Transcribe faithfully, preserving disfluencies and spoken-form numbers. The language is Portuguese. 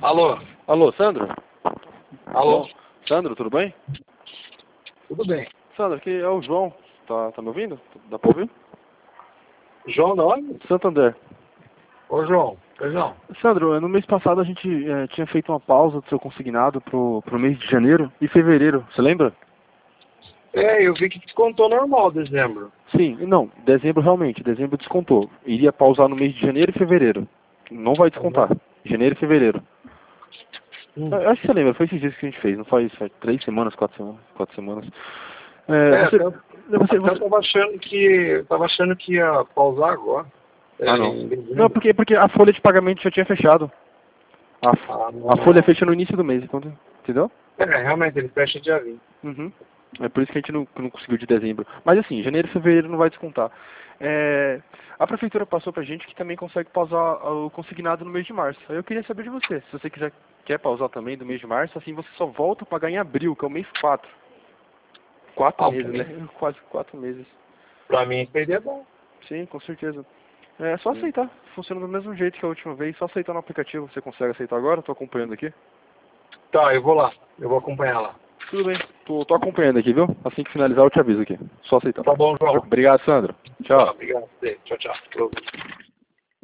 Alô? Alô, Sandro? Alô? Sandro, tudo bem? Tudo bem. Sandro, aqui é o João. Tá, tá me ouvindo? Dá pra ouvir? João da onde? Santander. Ô, João. Pois não. Sandro, no mês passado a gente eh, tinha feito uma pausa do seu consignado pro, pro mês de janeiro e fevereiro. Você lembra? É, eu vi que descontou normal dezembro. Sim, não, dezembro realmente, dezembro descontou. Iria pausar no mês de janeiro e fevereiro. Não vai descontar. Janeiro e fevereiro. Hum. Eu acho que você lembra, foi esses dias que a gente fez, não faz, faz três semanas, quatro semanas, quatro semanas. É, É, você, até, você, até você... eu tava achando que. Tava achando que ia pausar agora. É, Ah, não. em dezembro. Não, porque, porque a folha de pagamento já tinha fechado. A, Ah, a folha não. fecha no início do mês, então, entendeu? É, realmente, ele fecha dia vinte. Uhum. É por isso que a gente não, não conseguiu de dezembro. Mas assim, janeiro e fevereiro não vai descontar. É, a prefeitura passou pra gente que também consegue pausar o consignado no mês de março. Aí eu queria saber de você. Se você quiser quer pausar também do mês de março, assim você só volta a pagar em abril, que é o mês quatro. Quatro Ah, meses, né? Quase quatro meses. pra mim seria bom. Sim, com certeza. É só aceitar. Funciona do mesmo jeito que a última vez. Só aceitar no aplicativo. Você consegue aceitar agora? Tô acompanhando aqui. Tá, eu vou lá. Eu vou acompanhar lá. Tudo bem. Tô, tô acompanhando aqui, viu? Assim que finalizar eu te aviso aqui. Só aceitar. Tá bom, João. Obrigado, Sandro. Tá, Tchau. obrigado. Tchau, tchau.